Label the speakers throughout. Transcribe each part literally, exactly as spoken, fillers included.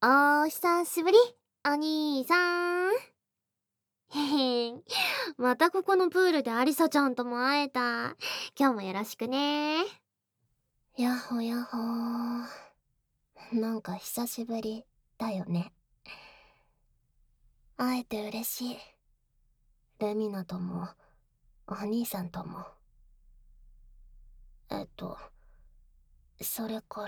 Speaker 1: お久しぶり、お兄さん。へへん。またここのプールでアリサちゃんとも会えた。今日もよろしくね。
Speaker 2: やっほやっほー。なんか久しぶりだよね。会えて嬉しい。レミナとも、お兄さんとも。えっと、それから。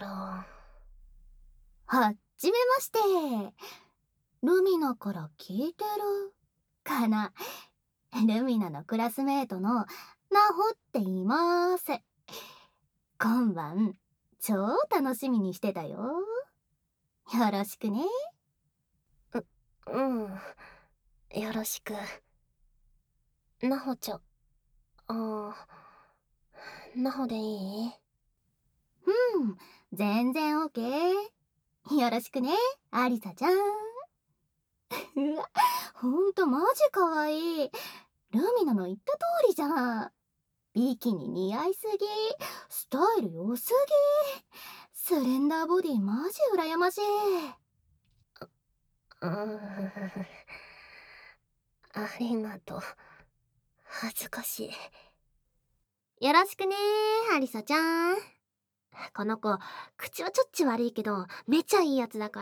Speaker 3: はっじめまして。ルミナから聞いてるかな。ルミナのクラスメートのナホって言います。今晩超楽しみにしてたよ。よろしくね。
Speaker 2: う、うん。よろしく。ナホちゃん。あー、ナホでいい？
Speaker 3: うん、全然オッケー。よろしくね、アリサちゃん。うわ、ほんとマジかわいい。ルミナの言った通りじゃん。ビキニ似合いすぎ、スタイル良すぎ、スレンダーボディマジ羨ましい。
Speaker 2: うーん。ありがとう。恥ずかしい。
Speaker 1: よろしくね、アリサちゃん。この子、口はちょっち悪いけど、めちゃいいやつだから。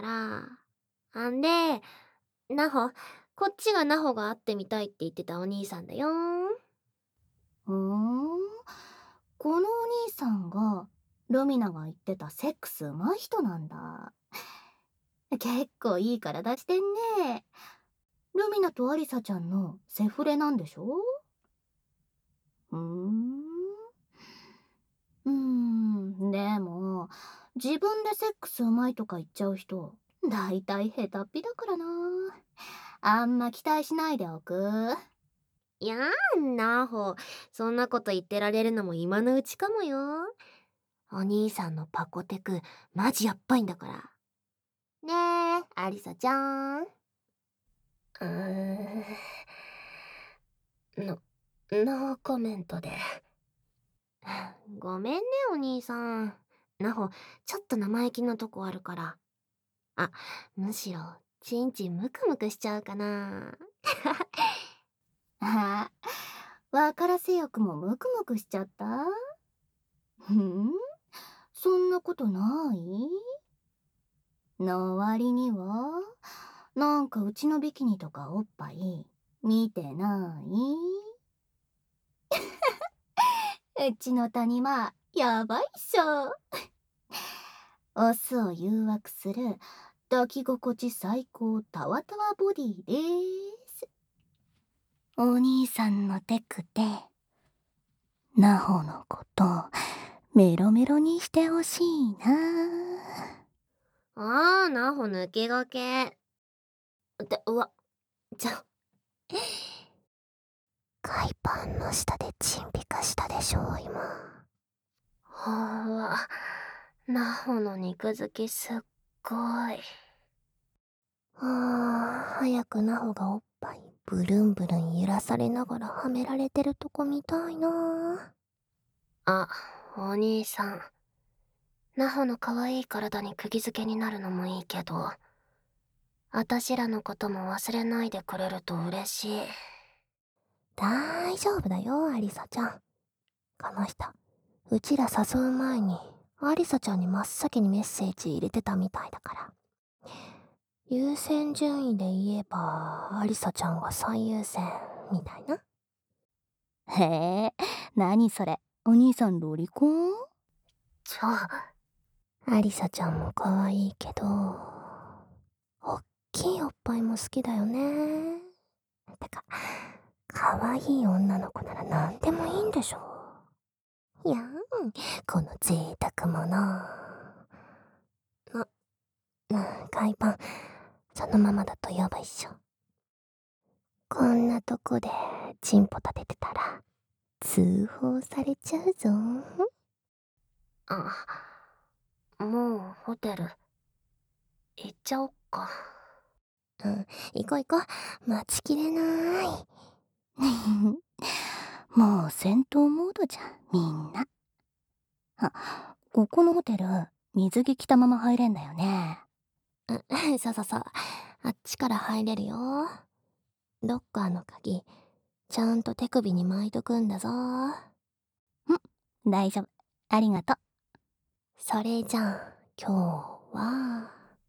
Speaker 1: あんで、ナホ、こっちがナホが会ってみたいって言ってたお兄さんだよ。
Speaker 3: ふーん、このお兄さんがルミナが言ってたセックス上手い人なんだ。結構いい体してんね。ルミナとアリサちゃんのセフレなんでしょ？うーん。うーん、でも、自分でセックス上手いとか言っちゃう人、だいたい下手っぴだからな。あんま期待しないでおく。
Speaker 1: いやーん、ナホ、そんなこと言ってられるのも今のうちかもよ。お兄さんのパコテク、マジやっばいんだから。ねえ、アリサちゃん。
Speaker 2: うーん。の、ノーコメントで。
Speaker 1: ごめんね、お兄さん。ナホ、ちょっと生意気なとこあるから。あ、むしろ、チンチンムクムクしちゃうかな。
Speaker 3: あ、分からせよくもムクムクしちゃった？ふん、そんなことないの割には、なんかうちのビキニとかおっぱい見てない？うちの谷間やばいっしょ。オスを誘惑する抱き心地最高タワタワボディです。お兄さんのテクでナホのことメロメロにしてほしいな。
Speaker 1: あー、ナホ抜けがけ。って、うわ、ちょ。
Speaker 2: 海パンの下でチンピカしたでしょ今。ほわ、ナホの肉付きすっごい。あー、早くナホがおっぱいブルンブルン揺らされながらはめられてるとこ見たいな。あ、お兄さん。ナホの可愛い体に釘付けになるのもいいけど、あたしらのことも忘れないでくれると嬉しい。大丈夫だよ、アリサちゃん。この人、うちら誘う前に、アリサちゃんに真っ先にメッセージ入れてたみたいだから。優先順位で言えば、アリサちゃんが最優先、みたいな。
Speaker 3: へえ、何それ、お兄さんロリコン？
Speaker 2: ちょ、アリサちゃんも可愛いけど、おっきいおっぱいも好きだよね。てか、可愛い女の子なら何でもいいんでしょ。いやん、この贅沢者。な、な、海パン、そのままだとやばいっしょ。こんなとこでチンポ立ててたら、通報されちゃうぞ。あ、もうホテル、行っちゃおっか。うん、行こう行こう。待ちきれない。
Speaker 3: もう戦闘モードじゃん、みんな。あ、ここのホテル、水着着たまま入れんだよね。
Speaker 2: うん、そうそうそう。あっちから入れるよ。ロッカーの鍵、ちゃんと手首に巻いとくんだぞ。
Speaker 3: うん、大丈夫。ありがとう。
Speaker 2: それじゃあ、今日は。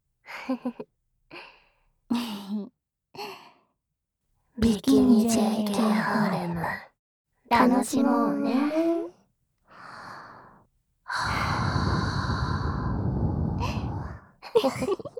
Speaker 1: ビキニ ジェーケー ハーレム楽しもうね。
Speaker 2: はぁ